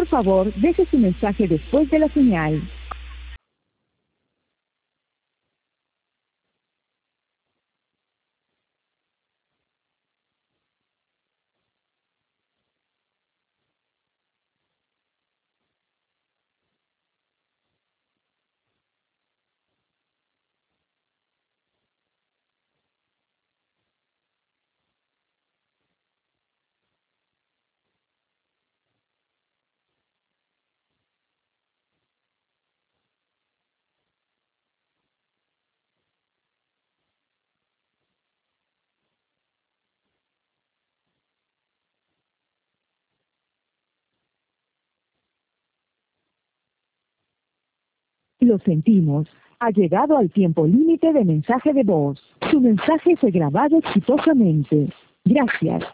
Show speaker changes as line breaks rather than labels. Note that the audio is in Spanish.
Por favor, deje su mensaje después de la señal. Lo sentimos. Ha llegado al tiempo límite de mensaje de voz. Su mensaje fue grabado exitosamente. Gracias.